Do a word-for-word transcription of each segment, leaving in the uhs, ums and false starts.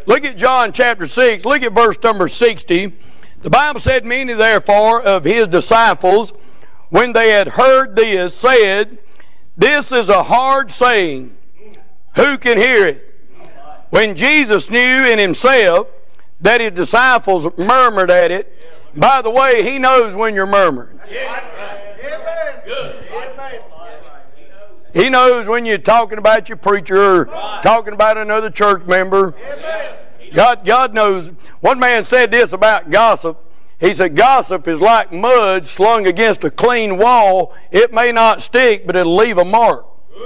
Look at John chapter six. Look at verse number sixty. The Bible said, many therefore of his disciples, when they had heard this, said, this is a hard saying. Who can hear it? When Jesus knew in himself that his disciples murmured at it. By the way, he knows when you're murmuring. He knows when you're talking about your preacher or talking about another church member. God, God knows. One man said this about gossip. He said, gossip is like mud slung against a clean wall. It may not stick, but it'll leave a mark.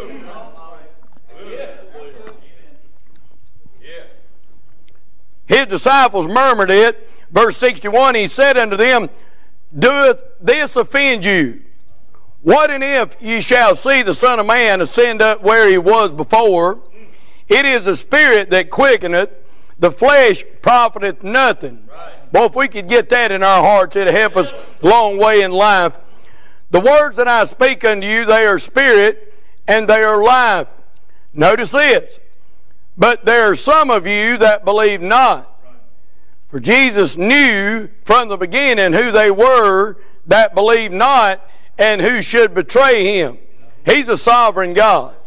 His disciples murmured it. Verse sixty-one, he said unto them, doeth this offend you? What and if ye shall see the Son of Man ascend up where he was before? It is the Spirit that quickeneth, the flesh profiteth nothing. Right. Boy, if we could get that in our hearts, it'd help us a long way in life. The words that I speak unto you, they are spirit and they are life. Notice this. But there are some of you that believe not. For Jesus knew from the beginning who they were that believed not and who should betray him. He's a sovereign God.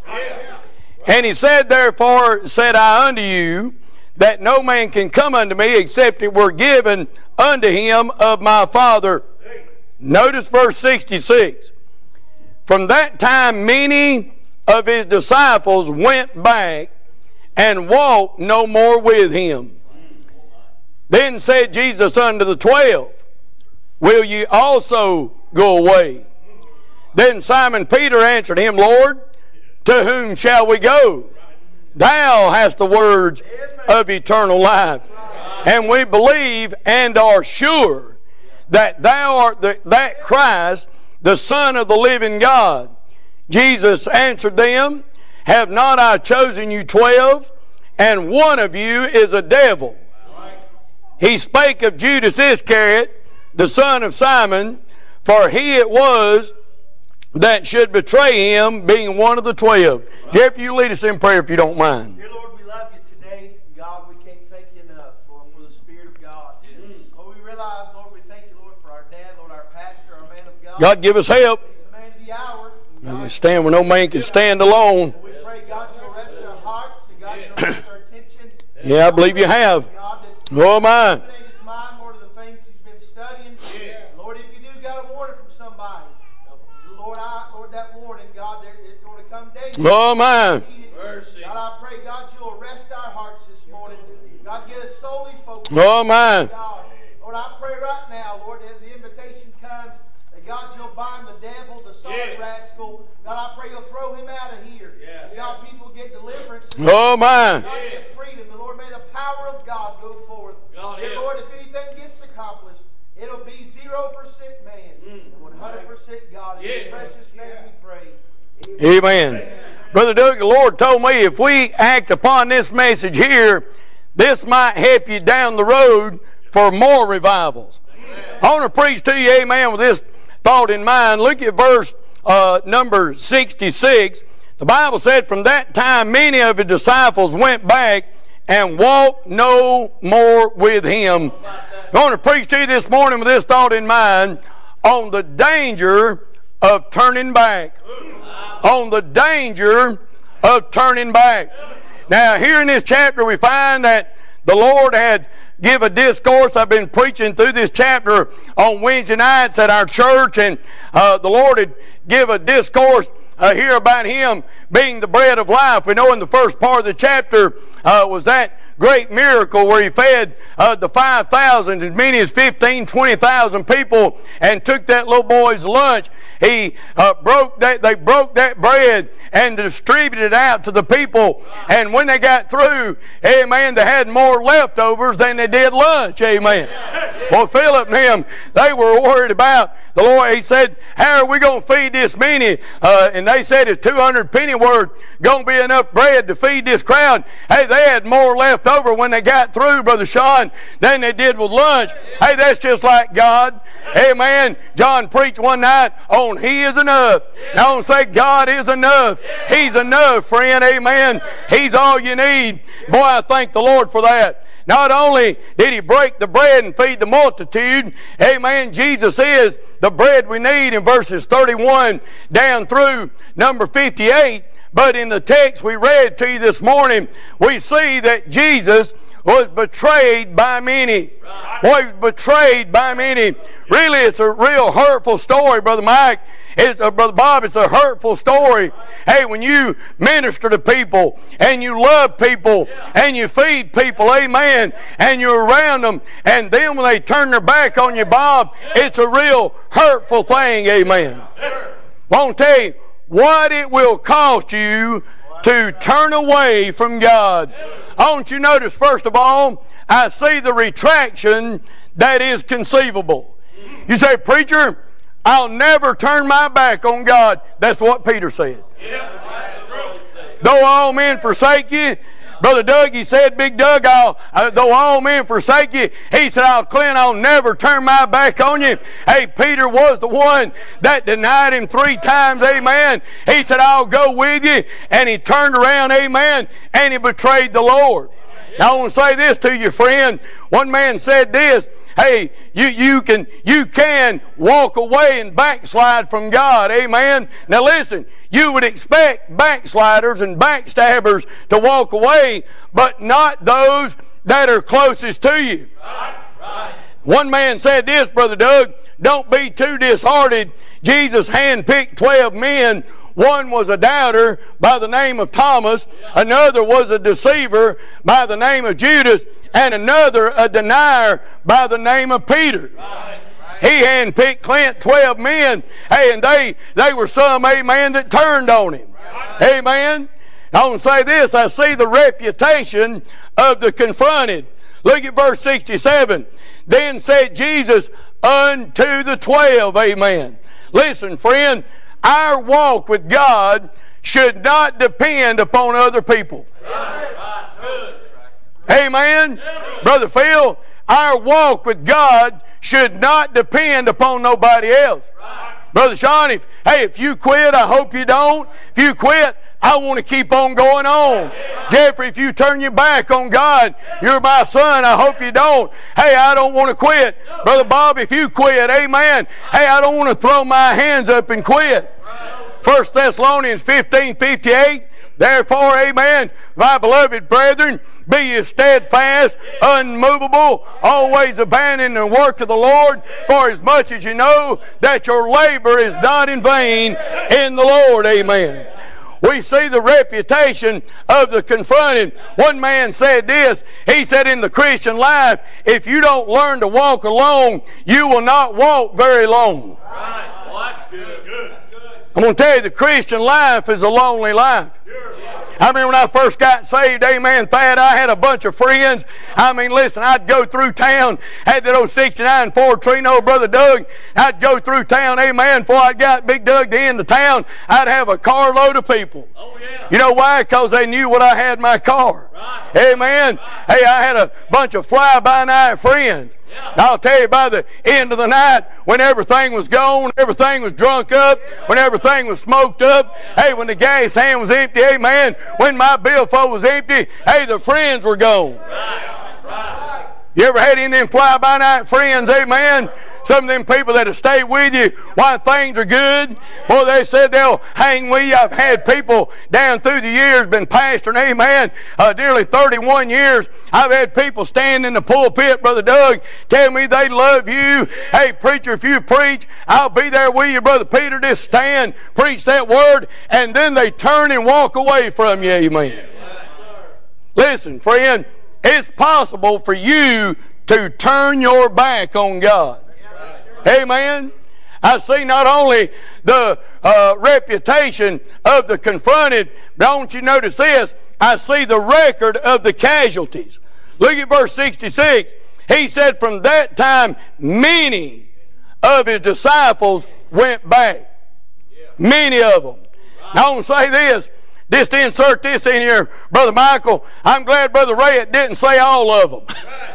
And he said, therefore said I unto you, that no man can come unto me except it were given unto him of my Father. Notice verse sixty-six. From that time many of his disciples went back and walked no more with him. Then said Jesus unto the twelve, will ye also go away? Then Simon Peter answered him, Lord, to whom shall we go? Thou hast the words of eternal life. And we believe and are sure that thou art the, that Christ, the Son of the living God. Jesus answered them, have not I chosen you twelve, and one of you is a devil? He spake of Judas Iscariot, the son of Simon, for he it was that should betray him, being one of the twelve. Right. Jeff, you lead us in prayer if you don't mind. Dear Lord, we love you today. God, we can't thank you enough, Lord, for the Spirit of God. Yes. Lord, we realize, Lord, we thank you, Lord, for our dad, Lord, our pastor, our man of God. God, give us help. He's the man of the hour. And we stand where no man can stand alone. And we pray, God, you'll rest our hearts, and God, you'll rest our attention. Yeah, I believe you have. God, that oh, my. his mind, Lord, of the things he's been studying. Yeah. Lord, if you do got a warning from somebody, Lord, I, Lord, that warning, God, there, it's going to come daily. Oh, my. Mercy. God, I pray, God, you'll arrest our hearts this morning. God, get us solely focused. Oh, my. God, Lord, I pray right now, Lord, as the invitation comes, that God, you'll bind the devil, the son yeah. rascal. God, I pray you'll throw him out of here. Yeah. God, people get deliverance. Oh, my. God, yeah. get freedom. And Lord, may the power of God go forth. God, and Lord, if anything gets accomplished, it'll be zero percent man mm. and one hundred percent God. In yeah. your precious name we pray. Amen. Amen. Brother Doug, the Lord told me if we act upon this message here, this might help you down the road for more revivals. Amen. I want to preach to you, amen, with this thought in mind. Look at verse uh, number sixty-six. The Bible said, from that time many of his disciples went back and walked no more with him. I want to preach to you this morning with this thought in mind on the danger of turning back. On the danger of turning back. Now, here in this chapter we find that the Lord had give a discourse. I've been preaching through this chapter on Wednesday nights at our church, and uh, the Lord had give a discourse uh, here about Him being the bread of life. We know in the first part of the chapter uh, was that great miracle where He fed uh, the five thousand, as many as fifteen, twenty thousand people, and took that little boy's lunch. He uh, broke that, they broke that bread and distributed it out to the people. And when they got through, amen, they had more leftovers than they did lunch, amen. Well, Philip and him, they were worried about the Lord. He said, how are we going to feed this many? Uh, and they said it's two hundred penny worth going to be enough bread to feed this crowd. Hey, they had more left over when they got through, Brother Sean, than they did with lunch. Hey, that's just like God. Amen. John preached one night on He is enough. Now, I don't say God is enough. He's enough, friend. Amen. He's all you need. Boy, I thank the Lord for that. Not only did He break the bread and feed the multitude, amen, Jesus is the bread we need in verses thirty-one down through number fifty-eight. But in the text we read to you this morning, we see that Jesus was betrayed by many. Was betrayed by many. Really, it's a real hurtful story, Brother Mike. It's, uh, Brother Bob, it's a hurtful story. Hey, when you minister to people and you love people and you feed people, amen, and you're around them, and then when they turn their back on you, Bob, it's a real hurtful thing, amen. I want to tell you what it will cost you to turn away from God. I want you to notice, first of all, I see the retraction that is conceivable. You say, preacher, I'll never turn my back on God. That's what Peter said. Though all men forsake you, Brother Doug, he said, Big Doug, I'll, uh, though all men forsake you, he said, I'll Clint, I'll never turn my back on you. Hey, Peter was the one that denied him three times, amen. He said, I'll go with you. And he turned around, amen, and he betrayed the Lord. Now, I want to say this to you, friend. One man said this, hey, you, you can you can walk away and backslide from God. Amen. Now listen, you would expect backsliders and backstabbers to walk away, but not those that are closest to you. Right, right. One man said this, Brother Doug, don't be too disheartened. Jesus handpicked twelve men. One was a doubter by the name of Thomas, another was a deceiver by the name of Judas, and another a denier by the name of Peter. Right, right. He handpicked Clint twelve men, hey, and they, they were some, amen, that turned on him. Right. Amen. I want to say this, I see the reputation of the confronted. Look at verse sixty-seven. Then said Jesus unto the twelve, amen. Listen, friend, our walk with God should not depend upon other people. Right. Right. Amen. Yeah. Brother Phil, our walk with God should not depend upon nobody else. Right. Brother Sean, if, hey, if you quit, I hope you don't. If you quit, I want to keep on going on. Yeah. Jeffrey, if you turn your back on God, you're my son, I hope you don't. Hey, I don't want to quit. No. Brother Bob, if you quit, amen. Hey, I don't want to throw my hands up and quit. First Thessalonians fifteen fifty-eight. Therefore, amen, my beloved brethren, be ye steadfast, unmovable, always abandoning the work of the Lord, for as much as you know that your labor is not in vain in the Lord. Amen. We see the reputation of the confronted. One man said this. He said, in the Christian life, if you don't learn to walk alone, you will not walk very long. Right. Well, that's good. Good. I'm going to tell you, the Christian life is a lonely life. I mean, when I first got saved, amen, Thad, I had a bunch of friends. I mean, listen, I'd go through town, had that old sixty-nine Ford Trino, Brother Doug. I'd go through town, amen, before I got Big Doug to end the town, I'd have a carload of people. Oh, yeah. You know why? Because they knew what I had in my car. Right. Amen. Right. Hey, I had a bunch of fly-by-night friends. Yeah. I'll tell you, by the end of the night, when everything was gone, everything was drunk up, when everything was smoked up, hey, when the gas hand was empty, amen, when my billfold was empty, hey, the friends were gone. Right. Right. You ever had any of them fly-by-night friends, amen? Some of them people that'll stay with you while things are good. Boy, they said they'll hang with you. I've had people down through the years, been pastoring, amen, uh, nearly thirty-one years. I've had people stand in the pulpit, Brother Doug, tell me they love you. Hey, preacher, if you preach, I'll be there with you, Brother Peter. Just stand, preach that word, and then they turn and walk away from you, amen. Listen, friend, it's possible for you to turn your back on God. Amen. I see not only the uh, reputation of the confronted, but I want you to notice this. I see the record of the casualties. Look at verse sixty-six. He said from that time many of his disciples went back. Many of them. Now I want to say this. Just to insert this in here, Brother Michael. I'm glad Brother Ray didn't say all of them.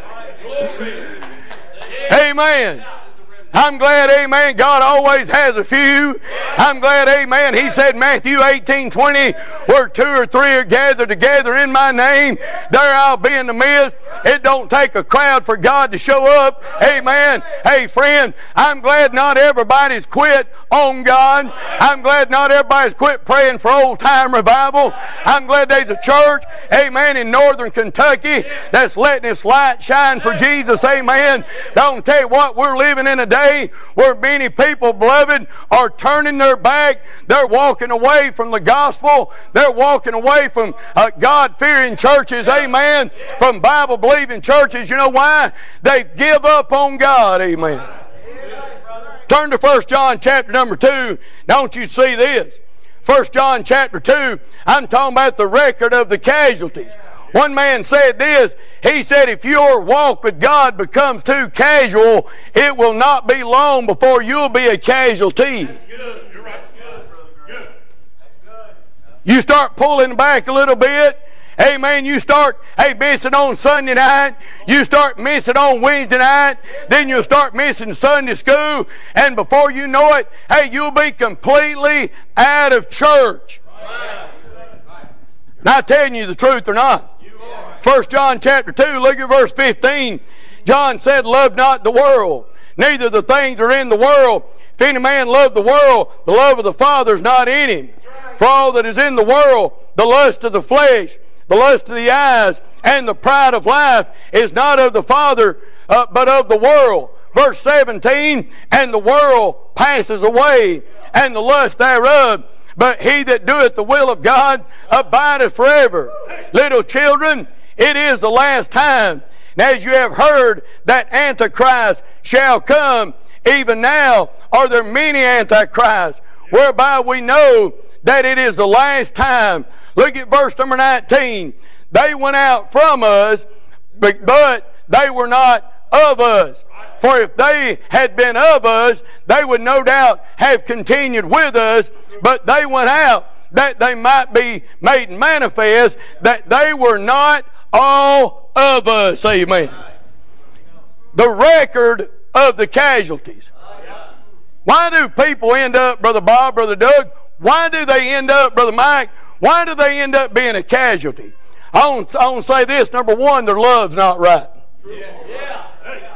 Amen. I'm glad, amen, God always has a few. I'm glad, amen, He said, Matthew eighteen twenty, where two or three are gathered together in my name, there I'll be in the midst. It don't take a crowd for God to show up. Amen. Hey, friend, I'm glad not everybody's quit on God. I'm glad not everybody's quit praying for old-time revival. I'm glad there's a church, amen, in northern Kentucky that's letting its light shine for Jesus. Amen. Don't tell you what, we're living in a day where many people, beloved, are turning their back. They're walking away from the gospel. They're walking away from uh, God-fearing churches. Amen. From Bible-believing churches. You know why? They give up on God. Amen. Turn to First John chapter number two. Don't you see this? First John chapter two, I'm talking about the record of the casualties. One man said this, he said, if your walk with God becomes too casual, it will not be long before you'll be a casualty. That's good. You're right. That's good, brother. Good. That's good. You start pulling back a little bit. Amen. You start, hey, missing on Sunday night. You start missing on Wednesday night. Then you'll start missing Sunday school. And before you know it, hey, you'll be completely out of church. Right. Not telling you the truth or not. First John chapter two, look at verse fifteen. John said, love not the world, neither the things are in the world. If any man love the world, the love of the Father is not in him. For all that is in the world, the lust of the flesh, the lust of the eyes, and the pride of life is not of the Father, uh, but of the world. Verse seventeen, and the world passes away, and the lust thereof, but he that doeth the will of God abideth forever. Little children, it is the last time. And as you have heard that Antichrist shall come, even now are there many Antichrists, whereby we know that it is the last time. Look at verse number nineteen. They went out from us, but they were not of us. For if they had been of us, they would no doubt have continued with us, but they went out that they might be made manifest that they were not all of us. Amen. The record of the casualties. Why do people end up, Brother Bob, Brother Doug, why do they end up, Brother Mike, why do they end up being a casualty? I want to say this. Number one, their love's not right. Yeah.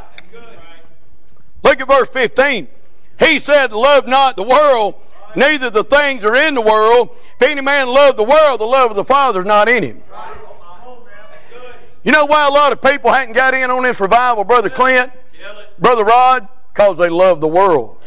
Look at verse fifteen. He said, love not the world, neither the things are in the world. If any man love the world, the love of the Father is not in him. You know why a lot of people hadn't got in on this revival, Brother Clint, Brother Rod? Because they love the world.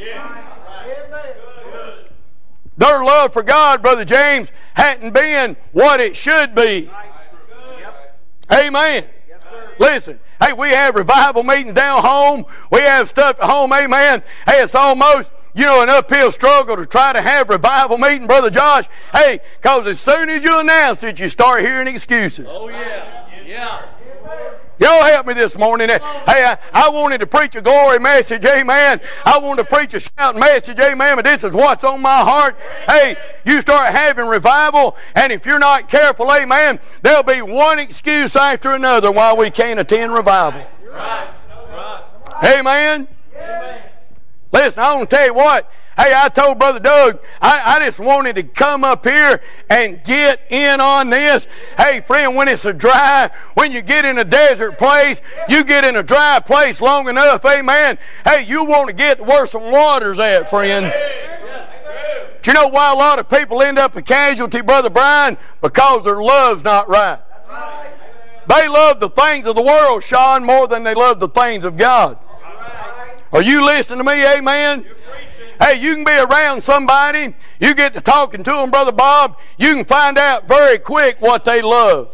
Their love for God, Brother James, hadn't been what it should be. Amen. Listen, hey, we have revival meetings down home. We have stuff at home, amen. Hey, it's almost, you know, an uphill struggle to try to have revival meeting, Brother Josh. Hey, because as soon as you announce it, you start hearing excuses. Oh, yeah. Yeah. Y'all help me this morning. Hey, I, I wanted to preach a glory message, amen. I wanted to preach a shouting message, amen, but this is what's on my heart. Hey, you start having revival, and if you're not careful, amen, there'll be one excuse after another why we can't attend revival. Right. Right. Amen. Amen. Listen, I want to tell you what. Hey, I told Brother Doug, I, I just wanted to come up here and get in on this. Hey, friend, when it's a dry, when you get in a desert place, you get in a dry place long enough, amen. Hey, you want to get where some water's at, friend. Do you know why a lot of people end up a casualty, Brother Brian? Because their love's not right. They love the things of the world, Sean, more than they love the things of God. Are you listening to me? Amen. Hey, you can be around somebody, you get to talking to them, Brother Bob, you can find out very quick what they love.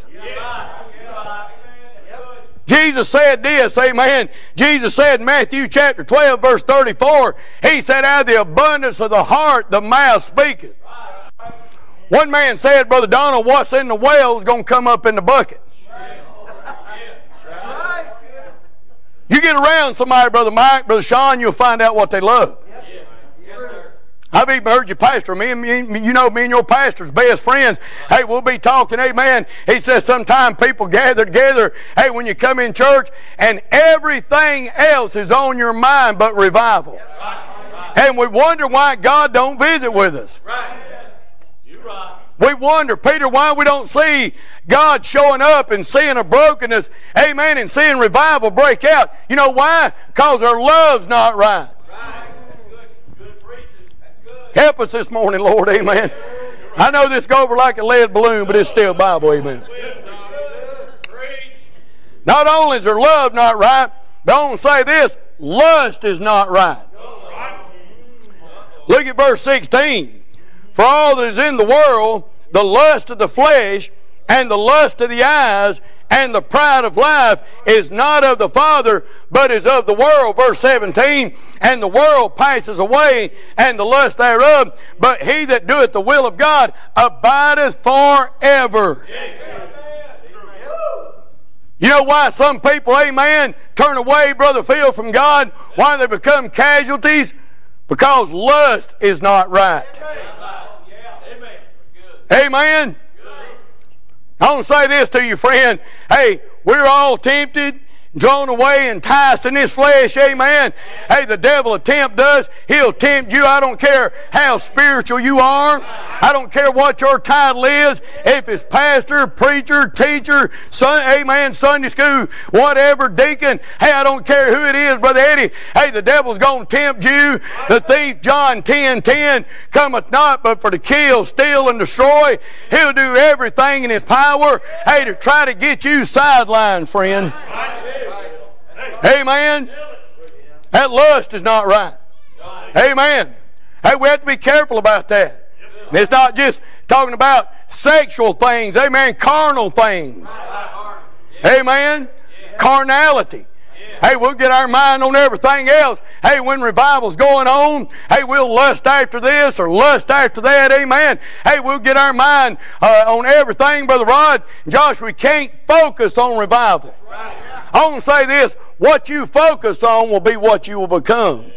Jesus said this, amen. Jesus said in Matthew chapter twelve, verse thirty-four, He said, out of the abundance of the heart, the mouth speaketh. One man said, Brother Donald, what's in the well is going to come up in the bucket. You get around somebody, Brother Mike, Brother Sean, you'll find out what they love. Yes, yes sir. I've even heard you pastor. Me and me, you know, me and your pastor's best friends. Hey, we'll be talking. Amen. He says sometimes people gather together. Hey, when you come in church, and everything else is on your mind but revival. Right. And we wonder why God don't visit with us. Right. You're right. We wonder, Peter, why we don't see God showing up and seeing a brokenness, amen, and seeing revival break out. You know why? Because our love's not right. Right. Good. Good preaching. That's good. Help us this morning, Lord, amen. I know this go over like a lead balloon, but it's still Bible, amen. Not only is our love not right, but I want to say this, lust is not right. Look at verse sixteen. For all that is in the world, the lust of the flesh, and the lust of the eyes, and the pride of life is not of the Father, but is of the world. Verse seventeen, and the world passes away, and the lust thereof, but he that doeth the will of God abideth forever. You know why some people, amen, turn away, Brother Phil, from God? Why they become casualties? Because lust is not right. Amen. I want to say this to you, friend. Hey, we're all tempted, drawn away, enticed in this flesh. Amen. Hey, the devil will tempt us. He'll tempt you. I don't care how spiritual you are. I don't care what your title is. If it's pastor, preacher, teacher, son, amen, Sunday school, whatever, deacon. Hey, I don't care who it is, Brother Eddie. Hey, the devil's going to tempt you. The thief, John ten ten, cometh not but for to kill, steal, and destroy. He'll do everything in his power, hey, to try to get you sidelined, friend. Amen. That lust is not right. Amen. Hey, we have to be careful about that. And it's not just talking about sexual things. Amen. Carnal things. Amen. Carnality. Hey, we'll get our mind on everything else. Hey, when revival's going on, hey, we'll lust after this or lust after that. Amen. Hey, we'll get our mind uh, on everything, Brother Rod. Josh, we can't focus on revival. I want to say this. What you focus on will be what you will become.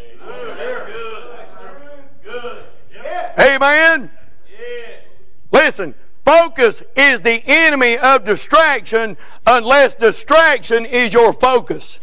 Amen. Listen. Focus is the enemy of distraction unless distraction is your focus.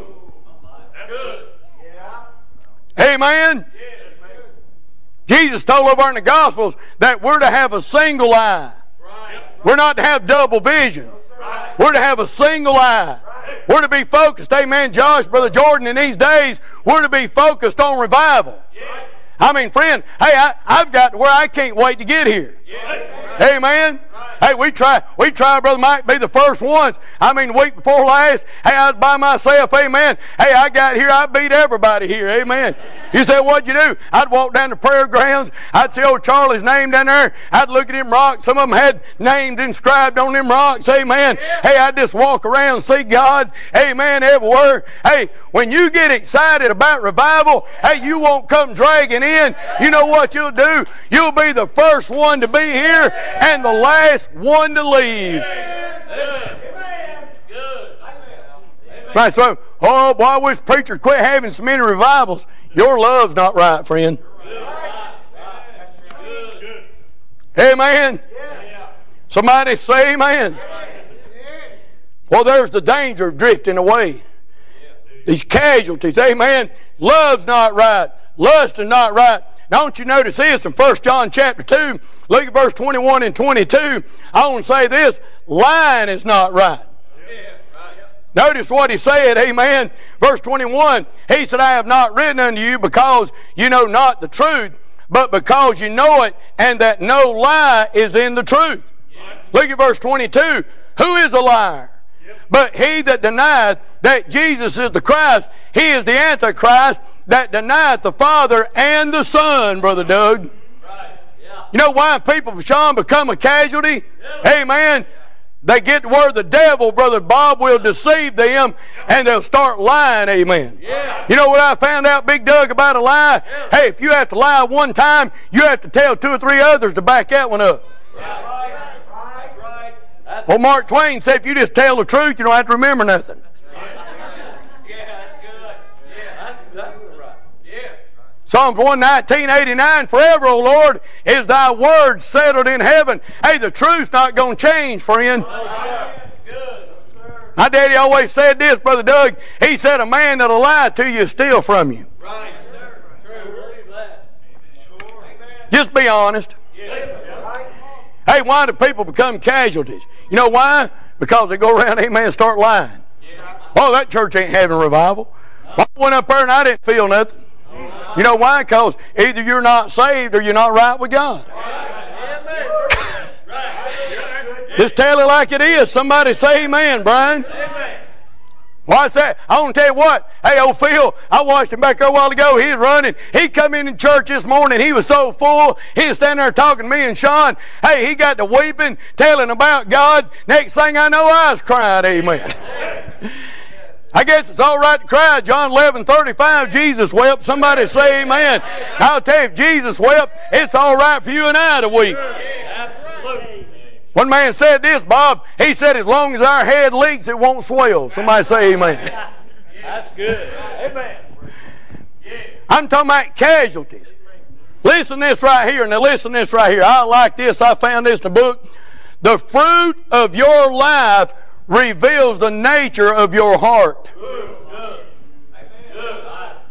Amen. Jesus told over in the Gospels that we're to have a single eye. We're not to have double vision. We're to have a single eye. We're to be focused. Amen, Josh, Brother Jordan, in these days, we're to be focused on revival. I mean, friend, hey, I, I've got to where I can't wait to get here. Yeah. Amen. Right. Hey, we try, we try, Brother Mike, be the first ones. I mean, the week before last, hey, I was by myself. Amen. Hey, I got here, I beat everybody here. Amen. You say, what'd you do? I'd walk down the prayer grounds. I'd see old Charlie's name down there. I'd look at them rocks. Some of them had names inscribed on them rocks. Amen. Yeah. Hey, I'd just walk around and see God. Amen. Everywhere. Hey, when you get excited about revival, hey, you won't come dragging in. You know what you'll do? You'll be the first one to be here and the last one to leave. Amen. Good. Right, so, oh boy, I wish preachers quit having so many revivals. Your love's not right, friend. Amen. Somebody say amen. Well, there's the danger of drifting away. These casualties, amen. Love's not right. Lust is not right. Now, don't you notice this in First John chapter two, look at verse twenty-one and twenty-two. I want to say this, lying is not right. Yeah, right. Notice what he said, amen. Verse twenty-one, he said, I have not written unto you because you know not the truth, but because you know it, and that no lie is in the truth. Yeah. Look at verse twenty-two. Who is a liar? But he that denieth that Jesus is the Christ, he is the Antichrist that denieth the Father and the Son, Brother Doug. Right. Yeah. You know why people, Sean, become a casualty? Yeah. Amen. They get to where the devil, Brother Bob, will deceive them and they'll start lying. Amen. Yeah. You know what I found out, Big Doug, about a lie? Yeah. Hey, if you have to lie one time, you have to tell two or three others to back that one up. Right. Well, Mark Twain said if you just tell the truth, you don't have to remember nothing. Psalms one nineteen, eighty-nine, forever, O Lord, is thy word settled in heaven. Hey, the truth's not going to change, friend. My daddy always said this, Brother Doug. He said, a man that'll lie to you is steal from you. Right, sir. True. Believe that. Just be honest. Hey, why do people become casualties? You know why? Because they go around, amen, and start lying. Oh, that church ain't having revival. I went up there and I didn't feel nothing. You know why? Because either you're not saved or you're not right with God. Just tell it like it is. Somebody say amen, Brian. Why's that? I want to tell you what. Hey, old Phil, I watched him back there a while ago. He was running. He come in in church this morning. He was so full. He was standing there talking to me and Sean. Hey, he got to weeping, telling about God. Next thing I know, I was crying. Amen. I guess it's all right to cry. John eleven thirty-five, Jesus wept. Somebody say amen. I'll tell you, if Jesus wept, it's all right for you and I to weep. One man said this, Bob. He said, as long as our head leaks, it won't swell. Somebody say amen. That's good. Amen. I'm talking about casualties. Listen to this right here. Now listen to this right here. I like this. I found this in the book. The fruit of your life reveals the nature of your heart. Good. Good. Good.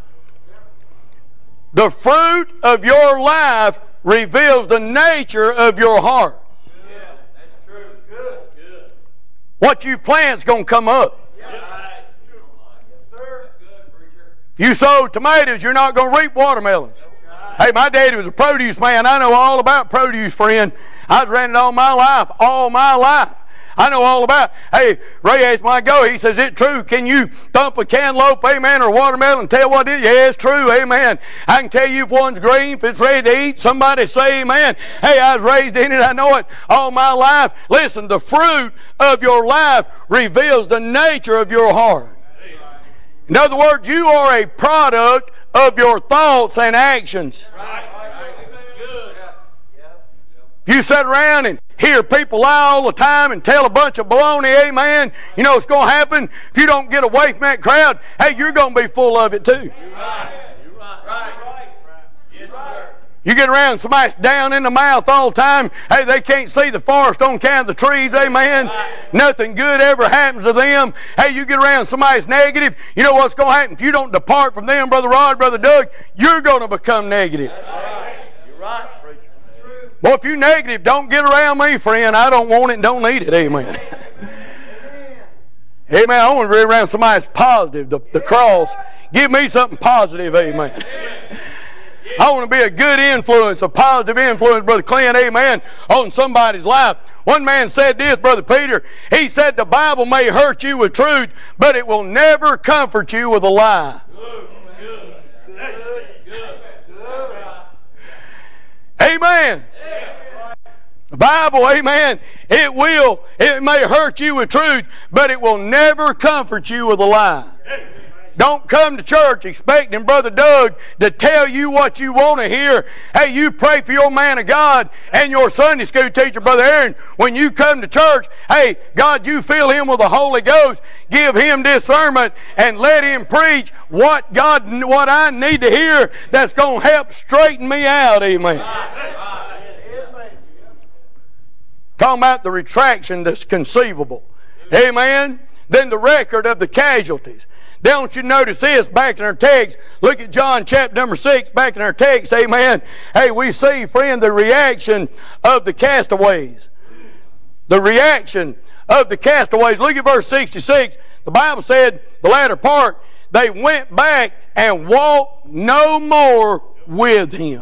The fruit of your life reveals the nature of your heart. Yeah, that's true. Good. Good. What you plant's going to come up. Yeah. Right. Yes, sir. That's good, preacher. If you sow tomatoes, you're not going to reap watermelons. Right. Hey, my daddy was a produce man. I know all about produce, friend. I was running all my life, all my life. I know all about it. Hey, Ray asked me, I go, he says, is it true? Can you thump a cantaloupe, amen, or watermelon and tell what it is? Yeah, it's true, amen. I can tell you if one's green, if it's ready to eat. Somebody say amen. Hey, I was raised in it. I know it all my life. Listen, the fruit of your life reveals the nature of your heart. In other words, you are a product of your thoughts and actions. Right. Good. If you sit around and hear people lie all the time and tell a bunch of baloney, amen, you know what's going to happen? If you don't get away from that crowd, hey, you're going to be full of it too. You're right. You're right. Right. Right. Yes, sir. You get around somebody's down in the mouth all the time. Hey, they can't see the forest on account of the trees, amen. Right. Nothing good ever happens to them. Hey, you get around somebody's negative, you know what's going to happen? If you don't depart from them, Brother Rod, Brother Doug, you're going to become negative. Right. You're right, preacher. Well, if you're negative, don't get around me, friend. I don't want it and don't need it. Amen. Amen. I want to be around somebody that's positive, the, the cross. Give me something positive. Amen. I want to be a good influence, a positive influence, Brother Clint. Amen. On somebody's life. One man said this, Brother Peter. He said the Bible may hurt you with truth, but it will never comfort you with a lie. Good. Good. Good. Good. Amen. The Bible, amen, it will, it may hurt you with truth, but it will never comfort you with a lie. Don't come to church expecting Brother Doug to tell you what you want to hear. Hey, you pray for your man of God and your Sunday school teacher, Brother Aaron. When you come to church, hey, God, you fill him with the Holy Ghost. Give him discernment and let him preach what God, what I need to hear that's going to help straighten me out. Amen. Talking about the retraction that's conceivable. Amen. Then the record of the casualties. Don't you notice this back in our text? Look at John chapter number six back in our text. Amen. Hey, we see, friend, the reaction of the castaways. The reaction of the castaways. Look at verse sixty-six. The Bible said, the latter part, they went back and walked no more with him.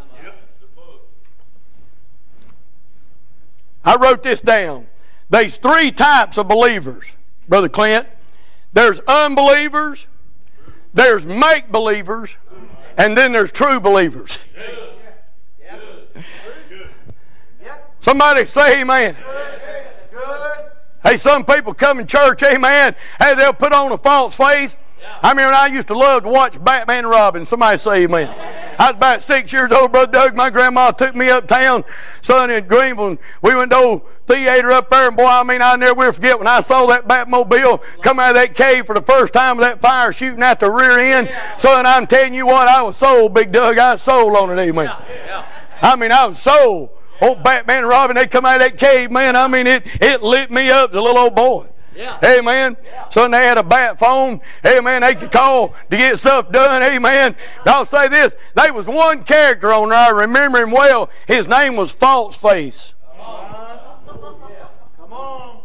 I wrote this down. There's three types of believers, Brother Clint. There's unbelievers, there's make-believers, and then there's true believers. Somebody say amen. Hey, some people come in church, amen. Hey, they'll put on a false face. I mean, I used to love to watch Batman and Robin. Somebody say amen. I was about six years old, Brother Doug. My grandma took me uptown, son, in Greenville. And we went to the old theater up there. And boy, I mean, I never will forget when I saw that Batmobile come out of that cave for the first time with that fire shooting out the rear end. Son, I'm telling you what, I was sold, Big Doug. I was sold on it, amen. I mean, I was sold. Old Batman and Robin, they come out of that cave, man. I mean, it, it lit me up, the little old boy. Yeah. Amen. Yeah. So they had a bat phone. Amen. They could call to get stuff done. Amen. I'll say this. There was one character on there. I remember him well. His name was False Face. Come on.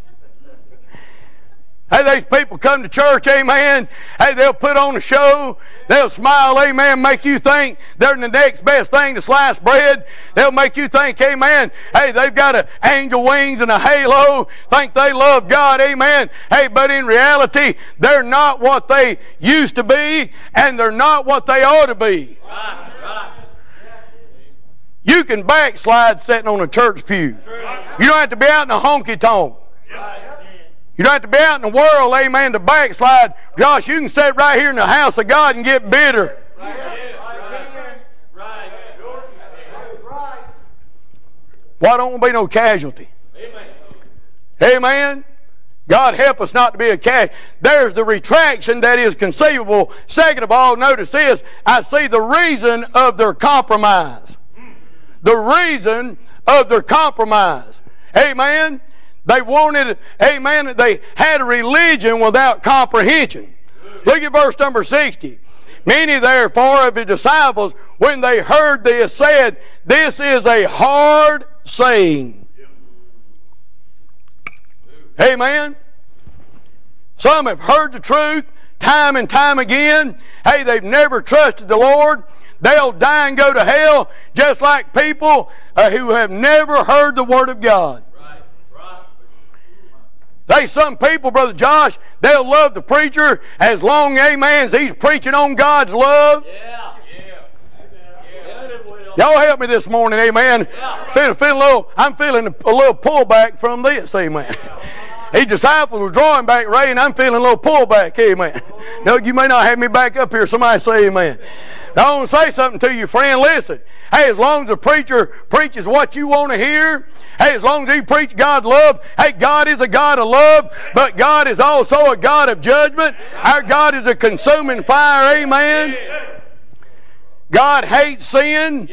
Hey, these people come to church, amen. Hey, they'll put on a show. They'll smile, amen, make you think they're the next best thing to sliced bread. They'll make you think, amen, hey, they've got a angel wings and a halo, think they love God, amen. Hey, but in reality, they're not what they used to be, and they're not what they ought to be. Right, right. You can backslide sitting on a church pew. You don't have to be out in a honky-tonk. You don't have to be out in the world, amen, to backslide. Josh, you can sit right here in the house of God and get bitter. Right. Right. Right. Why don't there be no casualty? Amen. Amen. God help us not to be a casualty. There's the retraction that is conceivable. Second of all, notice this. I see the reason of their compromise. The reason of their compromise. Amen. They wanted, amen, they had a religion without comprehension. Look at verse number sixty. Many therefore of the disciples, when they heard this, said, this is a hard saying. Amen. Some have heard the truth time and time again. Hey, they've never trusted the Lord. They'll die and go to hell just like people uh, who have never heard the Word of God. There's some people, Brother Josh, they'll love the preacher as long, amen, as he's preaching on God's love. Yeah, yeah. yeah. Y'all help me this morning, amen. Yeah. Feel, feel a little, I'm feeling a, a little pullback from this, amen. These disciples were drawing back, Ray, and I'm feeling a little pullback, amen. No, you may not have me back up here. Somebody say amen. Now, I want to say something to you, friend. Listen. Hey, as long as the preacher preaches what you want to hear, hey, as long as he preaches God's love, hey, God is a God of love, but God is also a God of judgment. Our God is a consuming fire, amen. God hates sin.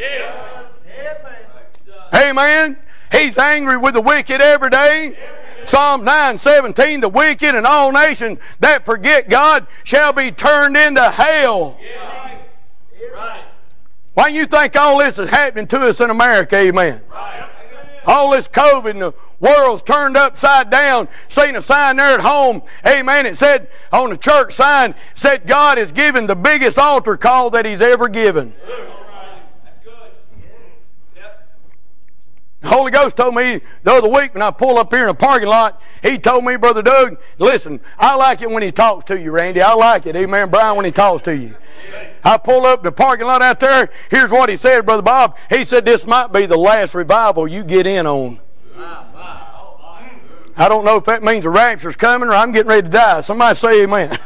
Amen. He's angry with the wicked every day. Psalm nine seventeen, the wicked and all nations that forget God shall be turned into hell. Right. Why do you think all this is happening to us in America, amen? Right. All this COVID and the world's turned upside down. Seen a sign there at home, amen. It said on the church sign, said God has given the biggest altar call that He's ever given. The Holy Ghost told me the other week when I pulled up here in a parking lot, He told me, Brother Doug, listen, I like it when He talks to you, Randy. I like it, amen, Brian, when He talks to you. I pulled up in the parking lot out there. Here's what He said, Brother Bob. He said, this might be the last revival you get in on. I don't know if that means the rapture's coming or I'm getting ready to die. Somebody say amen.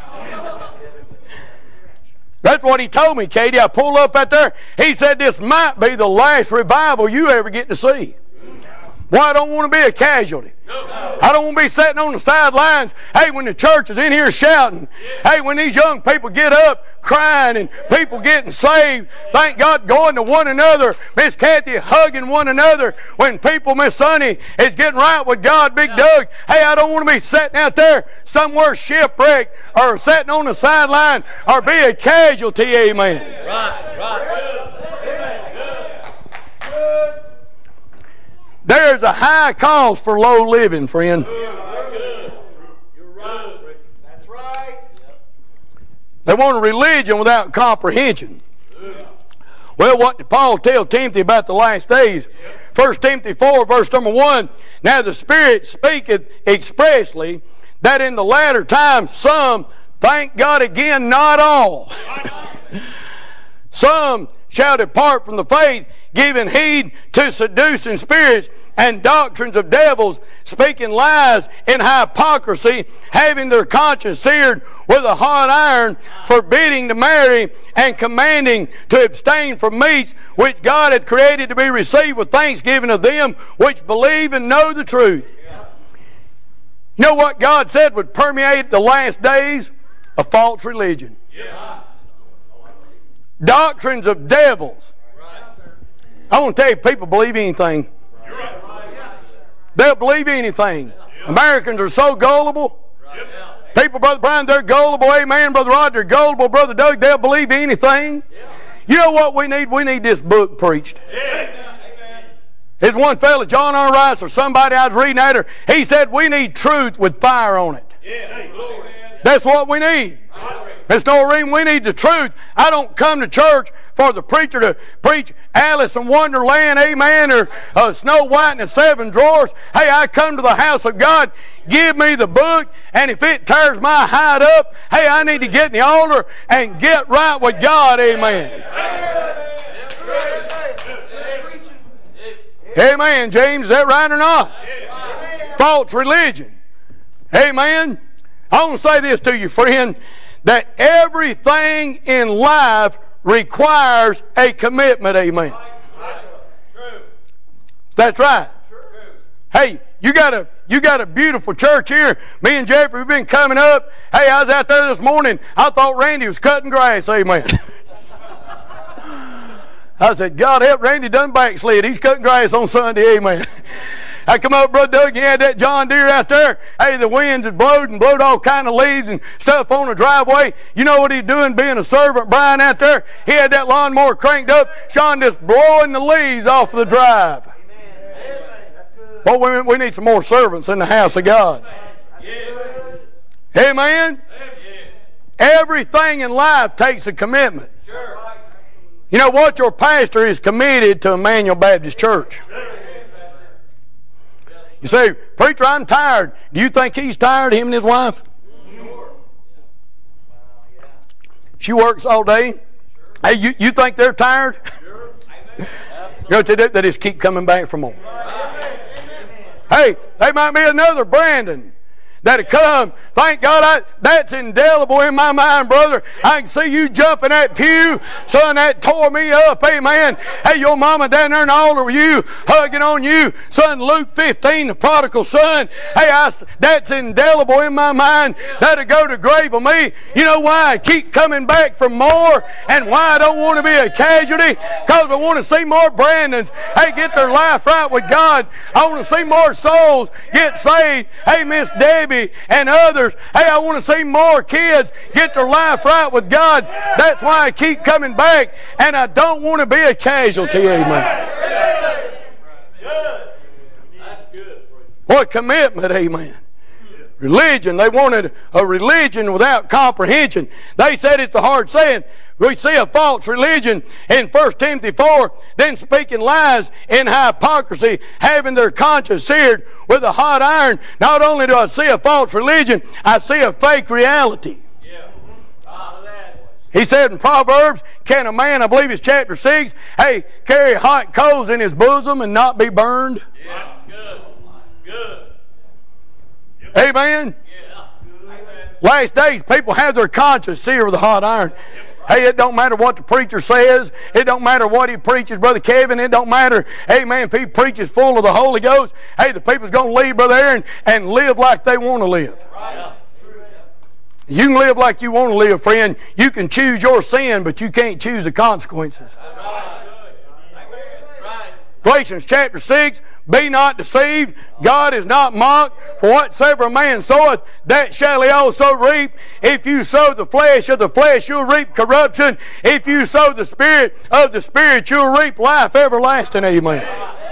That's what He told me, Katie. I pulled up out there. He said, this might be the last revival you ever get to see. Well, I don't want to be a casualty. I don't want to be sitting on the sidelines. Hey, when the church is in here shouting. Hey, when these young people get up crying and people getting saved. Thank God, going to one another. Miss Kathy hugging one another. When people, Miss Sonny, is getting right with God, Big Doug. Hey, I don't want to be sitting out there somewhere shipwrecked or sitting on the sideline or be a casualty. Amen. Right, right. Good. There's a high cost for low living, friend. You're right. That's right. They want a religion without comprehension. Well, what did Paul tell Timothy about the last days? First Timothy four, verse number one. Now the Spirit speaketh expressly that in the latter times some, thank God again, not all, some shall depart from the faith, giving heed to seducing spirits and doctrines of devils, speaking lies in hypocrisy, having their conscience seared with a hot iron, forbidding to marry, and commanding to abstain from meats which God hath created to be received with thanksgiving of them which believe and know the truth. You know what God said would permeate the last days? A false religion. Yeah. Doctrines of devils. Right. I want to tell you, people believe anything. You're right. They'll believe anything. Yeah. Americans are so gullible. Right. People, Brother Brian, they're gullible. Amen, Brother Rod, they're gullible. Brother Doug, they'll believe anything. Yeah. You know what we need? We need this book preached. Yeah. There's one fella, John R. Rice, or somebody I was reading at her, he said we need truth with fire on it. Yeah. That's what we need. There's no reason we need the truth. I don't come to church for the preacher to preach Alice in Wonderland, amen, or uh, Snow White and the Seven Dwarfs. Hey, I come to the house of God, give me the book, and if it tears my hide up, hey, I need to get in the altar and get right with God, amen. Amen, James, is that right or not? False religion. Amen. I want to say this to you, friend, that everything in life requires a commitment, amen. That's right. Hey, you got a you got a beautiful church here. Me and Jeffrey, we've been coming up. Hey, I was out there this morning. I thought Randy was cutting grass, amen. I said, God help Randy done backslid. He's cutting grass on Sunday, amen. I come up, Brother Doug, you had that John Deere out there. Hey, the winds had blowed and blowed all kind of leaves and stuff on the driveway. You know what he's doing being a servant, Brian, out there? He had that lawnmower cranked up. Sean just blowing the leaves off of the drive. Amen. That's good. Well, we, we need some more servants in the house of God. Amen. Amen. Everything in life takes a commitment. Sure. You know what? Your pastor is committed to Emmanuel Baptist Church. You say, preacher, I'm tired. Do you think he's tired, him and his wife? Sure. She works all day. Hey, you, you think they're tired? Sure. You know what they do? They just keep coming back for more. Hey, they might be another Brandon that'll come. Thank God, I, that's indelible in my mind, brother. I can see you jumping that pew. Son, that tore me up. Amen. Hey, your mama down there in the altar with you, hugging on you. Son, Luke fifteen, the prodigal son. Hey, I, that's indelible in my mind. That'll go to grave with me. You know why I keep coming back for more and why I don't want to be a casualty? Because I want to see more Brandons, hey, get their life right with God. I want to see more souls get saved. Hey, Miss Debbie and others, hey, I want to see more kids get their life right with God. That's why I keep coming back, and I don't want to be a casualty. Amen. What commitment, amen. Religion, they wanted a religion without comprehension. They said it's a hard saying. We see a false religion in First Timothy four, then speaking lies in hypocrisy, having their conscience seared with a hot iron. Not only do I see a false religion, I see a fake reality. Yeah. He said in Proverbs, can a man, I believe it's chapter six, hey, carry hot coals in his bosom and not be burned? Yeah, good. Good. Amen? Yeah. Last days, people have their conscience seared with a hot iron. Hey, it don't matter what the preacher says. It don't matter what he preaches, Brother Kevin. It don't matter, amen, if he preaches full of the Holy Ghost. Hey, the people's going to leave, Brother Aaron, and live like they want to live. Right. You can live like you want to live, friend. You can choose your sin, but you can't choose the consequences. Right. Galatians chapter six, be not deceived, God is not mocked, for whatsoever a man soweth, that shall he also reap. If you sow the flesh of the flesh, you'll reap corruption. If you sow the spirit of the spirit, you'll reap life everlasting. Amen.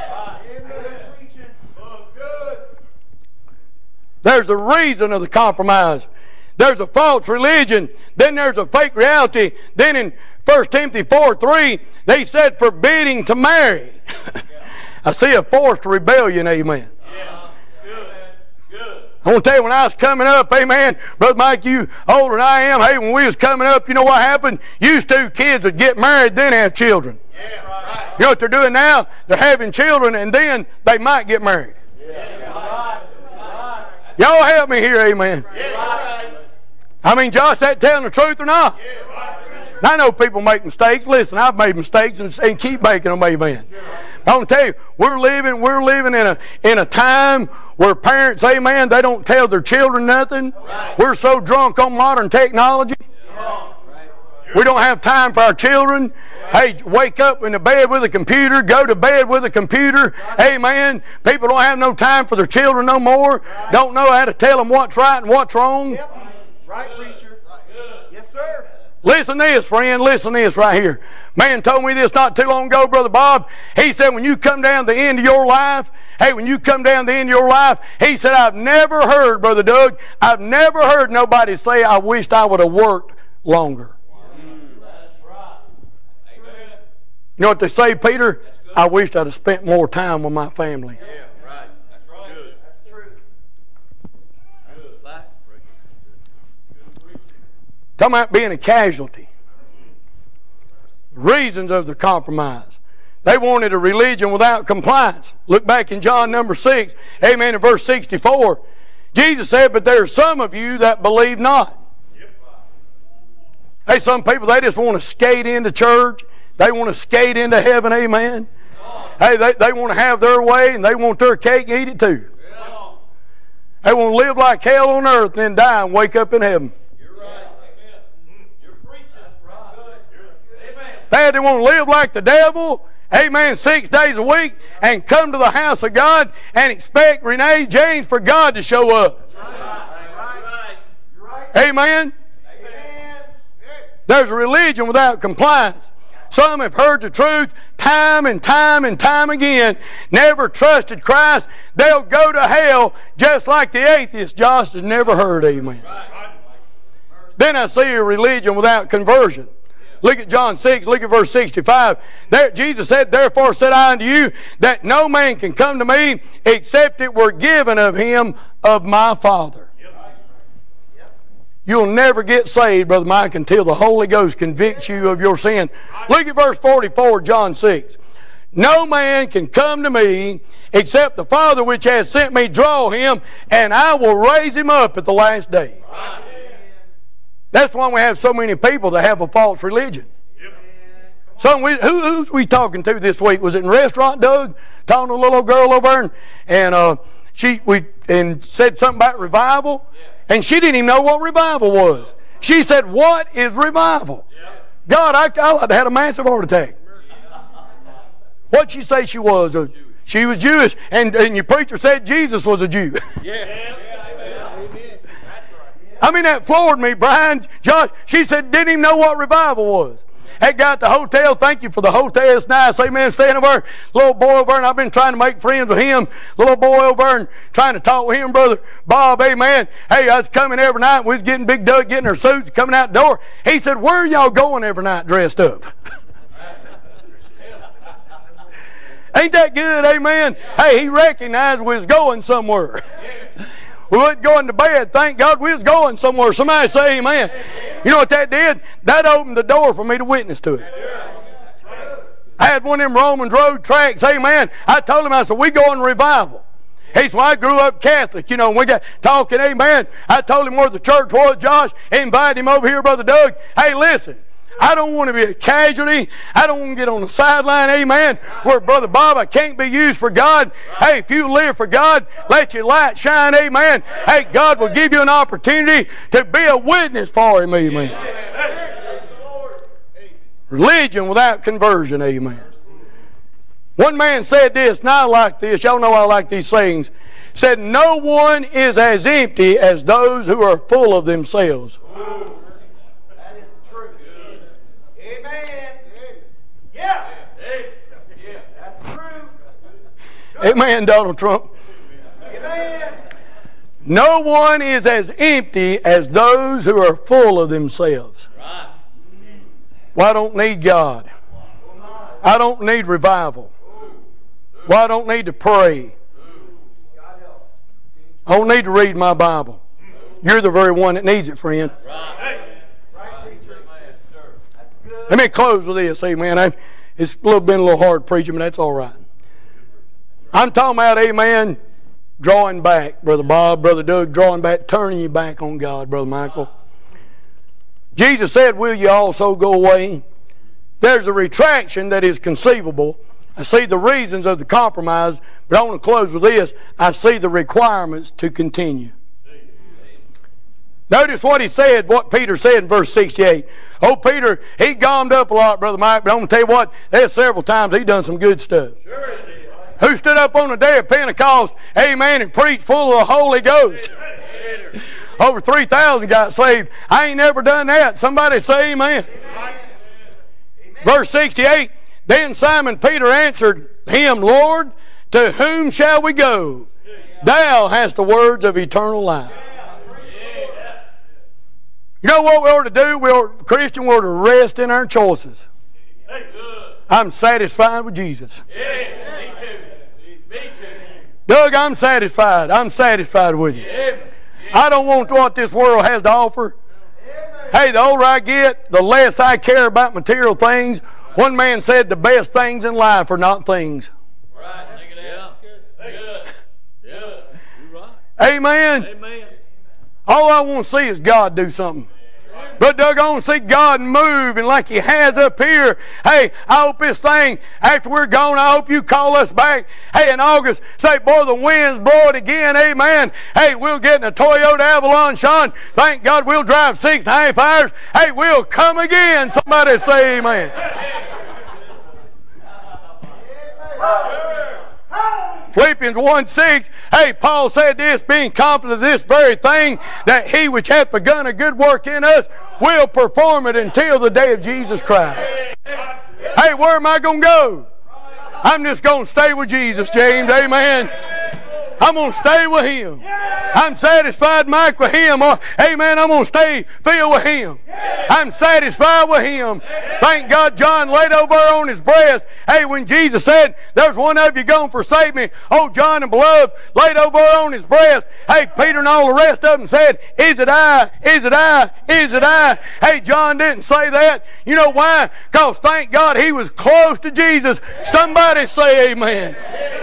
There's the reason of the compromise. There's a false religion. Then there's a fake reality. Then in First Timothy four three, they said forbidding to marry. I see a forced rebellion, amen. Yeah. Good. Good. I want to tell you, when I was coming up, amen, Brother Mike, you older than I am, hey, when we was coming up, you know what happened? Used to, kids would get married, then have children. Yeah, right. You know what they're doing now? They're having children, and then they might get married. Yeah. Right. Right. Y'all help me here, amen. Yeah, right. I mean, Josh, that telling the truth or not? Yeah, right. I know people make mistakes. Listen, I've made mistakes and, and keep making them, amen. I want to tell you, we're living, we're living in a in a time where parents, amen, they don't tell their children nothing. Right. We're so drunk on modern technology. Yeah. We don't have time for our children. Hey, wake up in the bed with a computer, go to bed with a computer. Amen. People don't have no time for their children no more. Don't know how to tell them what's right and what's wrong. Yep. Right, preacher. Yes, sir. Listen to this, friend. Listen to this right here. Man told me this not too long ago, Brother Bob. He said, when you come down to the end of your life, hey, when you come down to the end of your life, he said, I've never heard, Brother Doug, I've never heard nobody say, I wished I would have worked longer. That's right. Amen. You know what they say, Peter? I wished I'd have spent more time with my family. Yeah, right. That's right. Good. That's true. Good. Talking about being a casualty. Reasons of the compromise. They wanted a religion without compliance. Look back in John number six, amen, in verse sixty-four. Jesus said, but there are some of you that believe not. Yep. Hey, some people, they just want to skate into church. They want to skate into heaven, amen. Oh. Hey, they, they want to have their way and they want their cake and eat it too. Yeah. They want to live like hell on earth and then die and wake up in heaven. They want to live like the devil, amen, six days a week, and come to the house of God and expect Renee James for God to show up. Right. Right. Amen. Amen. There's a religion without compliance. Some have heard the truth time and time and time again, never trusted Christ. They'll go to hell just like the atheist Josh has never heard, amen. Right. Then I see a religion without conversion. Look at John six, look at verse sixty-five. There, Jesus said, therefore said I unto you, that no man can come to me except it were given of him of my Father. You'll never get saved, Brother Mike, until the Holy Ghost convicts you of your sin. Look at verse forty-four, John six. No man can come to me except the Father which has sent me draw him, and I will raise him up at the last day. Right. That's why we have so many people that have a false religion. Yep. So we, who, who's we talking to this week? Was it in a restaurant, Doug? Talking to a little girl over there, and, and uh, she we and said something about revival, yeah. And she didn't even know what revival was. She said, "What is revival?" Yeah. God, I, I had a massive heart attack. What'd she say she was? Uh, she was Jewish, and, and your preacher said Jesus was a Jew. Yeah. I mean, that floored me, Brian. Josh, she said, didn't even know what revival was. That guy at the hotel, thank you for the hotel. It's nice. Amen. Staying over there. Little boy over there, and I've been trying to make friends with him. Little boy over there and trying to talk with him, Brother Bob. Amen. Hey, I was coming every night. We was getting Big Doug getting her suits, coming out the door. He said, where are y'all going every night dressed up? Ain't that good? Amen. Hey, he recognized we was going somewhere. We wasn't going to bed. Thank God we was going somewhere. Somebody say amen. You know what that did? That opened the door for me to witness to it. I had one of them Romans Road tracks. Amen. I told him, I said, we going to revival. He said, well, I grew up Catholic. You know, when we got talking, amen. I told him where the church was, Josh. Invited him over here, Brother Doug. Hey, listen. I don't want to be a casualty. I don't want to get on the sideline, amen, where, Brother Bob, I can't be used for God. Hey, if you live for God, let your light shine, amen. Hey, God will give you an opportunity to be a witness for Him, amen. Religion without conversion, amen. One man said this, and I like this. Y'all know I like these sayings. Said, no one is as empty as those who are full of themselves. Amen. Yeah. Yeah. That's true. Amen, Donald Trump. Amen. No one is as empty as those who are full of themselves. Right. Well, I don't need God. I don't need revival. Well, I don't need to pray. I don't need to read my Bible. You're the very one that needs it, friend. Let me close with this, amen. I, it's a little, been a little hard preaching, but that's all right. I'm talking about, amen, drawing back, Brother Bob, Brother Doug, drawing back, turning you back on God, Brother Michael. Jesus said, will you also go away? There's a retraction that is conceivable. I see the reasons of the compromise, but I want to close with this. I see the requirements to continue. Notice what he said, what Peter said in verse sixty-eight. Oh, Peter, he gommed up a lot, Brother Mike, but I'm going to tell you what, there's several times he done some good stuff. Sure. Who stood up on the day of Pentecost, amen, and preached full of the Holy Ghost? Over three thousand got saved. I ain't never done that. Somebody say amen. Amen. Verse sixty-eight, then Simon Peter answered him, Lord, to whom shall we go? Thou hast the words of eternal life. You know what we ought to do? We ought, Christian, we ought to rest in our choices. I'm satisfied with Jesus. Doug, I'm satisfied. I'm satisfied with you. I don't want what this world has to offer. Hey, the older I get, the less I care about material things. One man said the best things in life are not things. Right. Yeah. Good. Good. You're right. Amen. Amen. All I want to see is God do something. But Doug, I want to see God move, and like He has up here. Hey, I hope this thing, after we're gone, I hope you call us back. Hey, in August, say, boy, the wind's blowing again. Amen. Hey, we'll get in a Toyota Avalon, Sean. Thank God we'll drive six and a half hours. Hey, we'll come again. Somebody say amen. Philippians one six, hey, Paul said this, being confident of this very thing, that He which hath begun a good work in us will perform it until the day of Jesus Christ. Hey, where am I going to go? I'm just going to stay with Jesus, James. Amen. I'm going to stay with Him. I'm satisfied, Mike, with Him. Amen. I'm going to stay filled with Him. I'm satisfied with Him. Thank God John laid over on his breast. Hey, when Jesus said, there's one of you going to forsake me. Oh, John and beloved laid over on his breast. Hey, Peter and all the rest of them said, is it I? Is it I? Is it I? Hey, John didn't say that. You know why? Because thank God he was close to Jesus. Somebody say amen.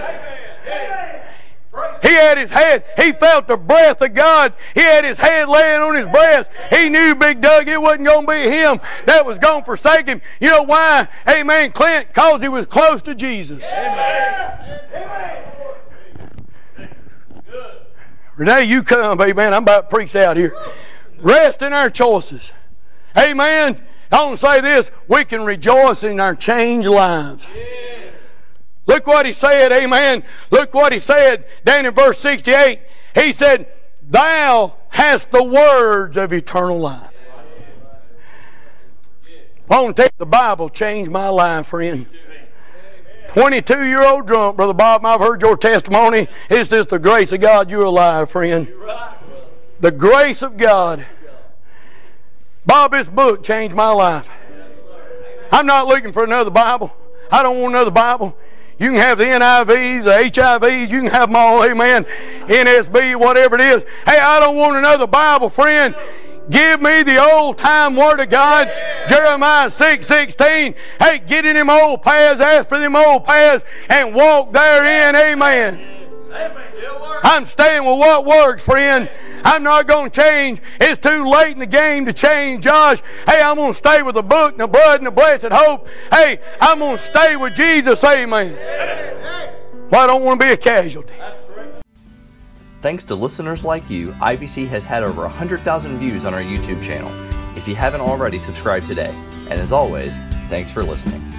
He had his head, he felt the breath of God. He had his head laying on his breast. He knew, Big Doug, it wasn't going to be him that was going to forsake him. You know why? Amen, Clint, because he was close to Jesus. Amen. Amen. Renee, you come, amen. I'm about to preach out here. Rest in our choices. Amen. I want to say this, we can rejoice in our changed lives. Look what he said, amen. Look what he said down in verse sixty-eight. He said, thou hast the words of eternal life. I want to tell you, the Bible changed my life, friend. twenty-two-year-old drunk, Brother Bob, I've heard your testimony. It's just the grace of God you're alive, friend. The grace of God. Bob, this book changed my life. I'm not looking for another Bible. I don't want another Bible. You can have the N I Vs, the H I Vs, you can have them all, amen, N S B, whatever it is. Hey, I don't want another Bible, friend. Give me the old-time Word of God, Jeremiah six sixteen. Hey, get in them old paths, ask for them old paths, and walk therein, amen. I'm staying with what works, friend. I'm not going to change. It's too late in the game to change, Josh. Hey, I'm going to stay with the book and the blood and the blessed hope. Hey, I'm going to stay with Jesus, amen. Well, I don't want to be a casualty. Thanks to listeners like you, I B C has had over one hundred thousand views on our YouTube channel. If you haven't already, subscribe today. And as always, thanks for listening.